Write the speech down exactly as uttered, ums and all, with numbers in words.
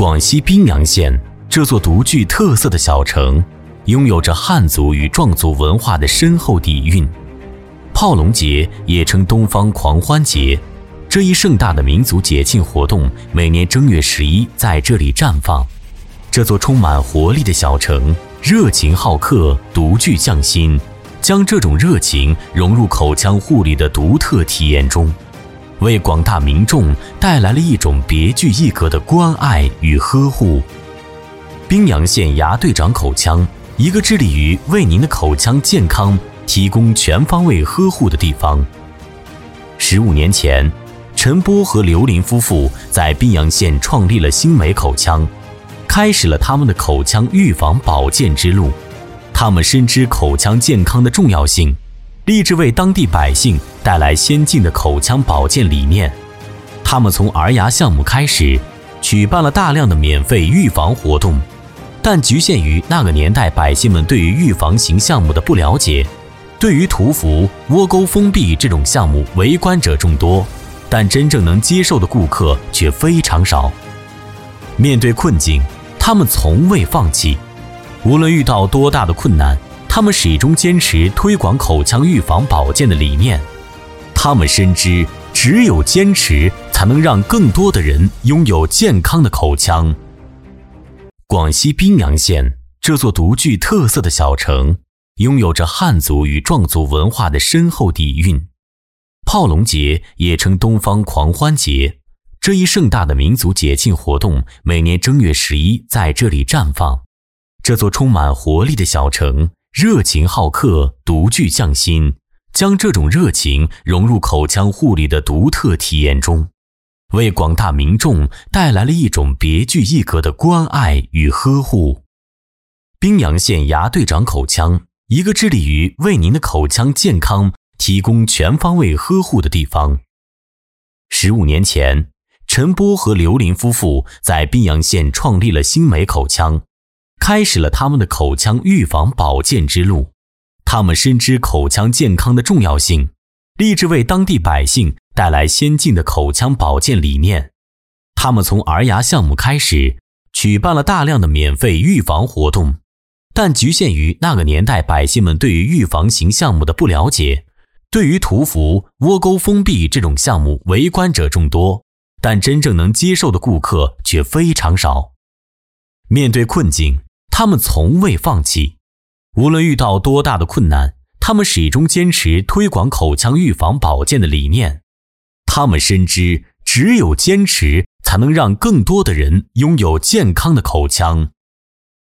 广西宾阳县这座独具特色的小城，拥有着汉族与壮族文化的深厚底蕴。炮龙节也称东方狂欢节，这一盛大的民族节庆活动每年正月十一在这里绽放。这座充满活力的小城，热情好客，独具匠心，将这种热情融入口腔护理的独特体验中，为广大民众带来了一种别具一格的关爱与呵护。宾阳县牙队长口腔，一个致力于为您的口腔健康提供全方位呵护的地方。十五年前，陈波和刘林夫妇在宾阳县创立了新美口腔，开始了他们的口腔预防保健之路。他们深知口腔健康的重要性，立志为当地百姓带来先进的口腔保健理念。他们从儿牙项目开始，举办了大量的免费预防活动，但局限于那个年代百姓们对于预防型项目的不了解，对于涂氟、窝沟封闭这种项目围观者众多，但真正能接受的顾客却非常少。面对困境，他们从未放弃，无论遇到多大的困难，他们始终坚持推广口腔预防保健的理念。他们深知，只有坚持，才能让更多的人拥有健康的口腔。广西宾阳县这座独具特色的小城，拥有着汉族与壮族文化的深厚底蕴。炮龙节也称东方狂欢节，这一盛大的民族节庆活动每年正月十一在这里绽放。这座充满活力的小城，热情好客，独具匠心，将这种热情融入口腔护理的独特体验中，为广大民众带来了一种别具一格的关爱与呵护。宾阳县牙队长口腔，一个致力于为您的口腔健康提供全方位呵护的地方。十五年前，陈波和刘林夫妇在宾阳县创立了新美口腔，开始了他们的口腔预防保健之路。他们深知口腔健康的重要性，立志为当地百姓带来先进的口腔保健理念。他们从儿牙项目开始，举办了大量的免费预防活动，但局限于那个年代百姓们对于预防型项目的不了解，对于涂氟、窝沟封闭这种项目围观者众多，但真正能接受的顾客却非常少。面对困境，他们从未放弃，无论遇到多大的困难，他们始终坚持推广口腔预防保健的理念。他们深知，只有坚持，才能让更多的人拥有健康的口腔。